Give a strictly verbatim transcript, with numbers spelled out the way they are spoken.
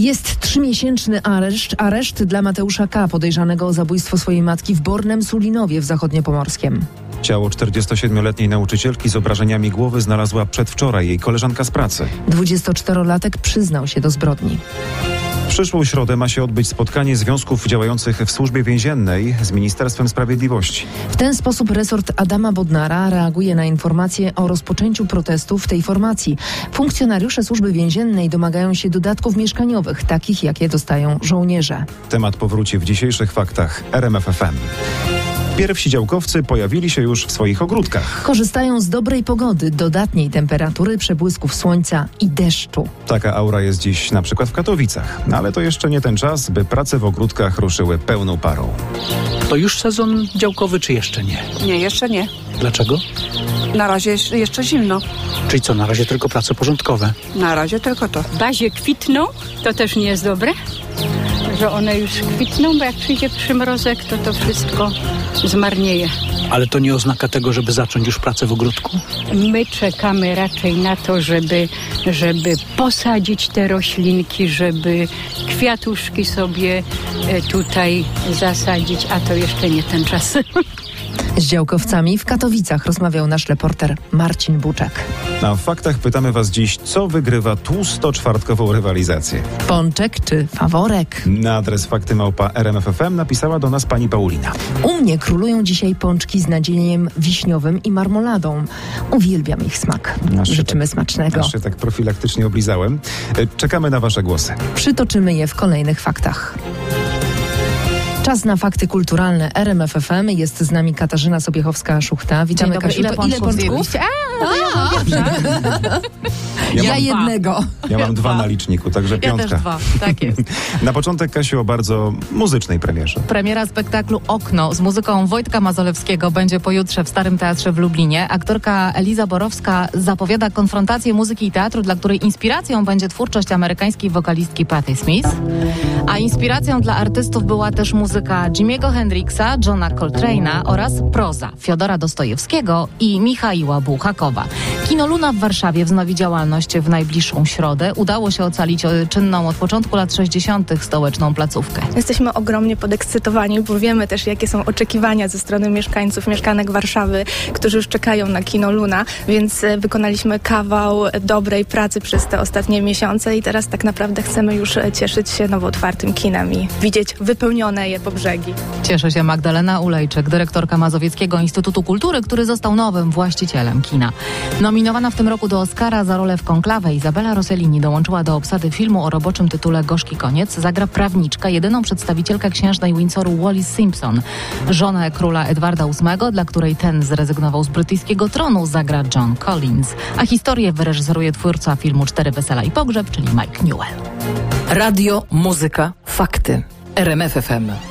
Jest trzymiesięczny areszt, areszt dla Mateusza K., podejrzanego o zabójstwo swojej matki w Bornem Sulinowie w Zachodniopomorskiem. Ciało czterdziestosiedmioletniej nauczycielki z obrażeniami głowy znalazła przedwczoraj jej koleżanka z pracy. dwudziestoczterolatek przyznał się do zbrodni. W przyszłą środę ma się odbyć spotkanie związków działających w Służbie Więziennej z Ministerstwem Sprawiedliwości. W ten sposób resort Adama Bodnara reaguje na informacje o rozpoczęciu protestów w tej formacji. Funkcjonariusze Służby Więziennej domagają się dodatków mieszkaniowych, takich jakie dostają żołnierze. Temat powróci w dzisiejszych faktach R M F F M. Pierwsi działkowcy pojawili się już w swoich ogródkach. Korzystają z dobrej pogody, dodatniej temperatury, przebłysków słońca i deszczu. Taka aura jest dziś na przykład w Katowicach. No ale to jeszcze nie ten czas, by prace w ogródkach ruszyły pełną parą. To już sezon działkowy, czy jeszcze nie? Nie, jeszcze nie. Dlaczego? Na razie jeszcze zimno. Czyli co, na razie tylko prace porządkowe? Na razie tylko to. W bazie kwitną, to też nie jest dobre, że one już kwitną, bo jak przyjdzie przymrozek, to to wszystko zmarnieje. Ale to nie oznaka tego, żeby zacząć już pracę w ogródku? My czekamy raczej na to, żeby, żeby posadzić te roślinki, żeby kwiatuszki sobie tutaj zasadzić, a to jeszcze nie ten czas. Z działkowcami w Katowicach rozmawiał nasz reporter Marcin Buczek. A w faktach pytamy Was dziś, co wygrywa tłusto-czwartkową rywalizację. Pączek czy faworek? Na adres fakty małpa R M F F M napisała do nas pani Paulina. U mnie królują dzisiaj pączki z nadzieniem wiśniowym i marmoladą. Uwielbiam ich smak. Aż się Życzymy tak, smacznego. Aż się tak profilaktycznie oblizałem. Czekamy na Wasze głosy. Przytoczymy je w kolejnych faktach. Czas na fakty kulturalne R M F F M. Jest z nami Katarzyna Sobiechowska-Szuchta. Witamy, dobry. Kasiu. Ile pączków Ile pączków? zjedliście? A, Ja, Ja mam, jednego. ja mam dwa na liczniku, także ja piątka. też dwa, tak jest. Na początek, Kasiu, o bardzo muzycznej premierze. Premiera spektaklu Okno z muzyką Wojtka Mazolewskiego będzie pojutrze w Starym Teatrze w Lublinie. Aktorka Eliza Borowska zapowiada konfrontację muzyki i teatru, dla której inspiracją będzie twórczość amerykańskiej wokalistki Patti Smith. A inspiracją dla artystów była też muzyka Jimiego Hendrixa, Johna Coltrane'a oraz proza Fiodora Dostojewskiego i Michaiła Bułhakowa. Kino Luna w Warszawie wznowi działalność w najbliższą środę. Udało się ocalić czynną od początku lat sześćdziesiątych stołeczną placówkę. Jesteśmy ogromnie podekscytowani, bo wiemy też, jakie są oczekiwania ze strony mieszkańców, mieszkanek Warszawy, którzy już czekają na Kino Luna, więc wykonaliśmy kawał dobrej pracy przez te ostatnie miesiące i teraz tak naprawdę chcemy już cieszyć się nowo otwartym kinem i widzieć wypełnione je po brzegi. Cieszy się Magdalena Ulejczyk, dyrektorka Mazowieckiego Instytutu Kultury, który został nowym właścicielem kina. Nominowana w tym roku do Oscara za rolę w Konklawę Izabela Rossellini dołączyła do obsady filmu o roboczym tytule Gorzki koniec. Zagra prawniczka, jedyną przedstawicielkę księżnej Windsoru Wallis Simpson. Żonę króla Edwarda ósmego, dla której ten zrezygnował z brytyjskiego tronu, zagra John Collins. A historię wyreżyseruje twórca filmu Cztery wesela i pogrzeb, czyli Mike Newell. Radio, muzyka, fakty. R M F F M.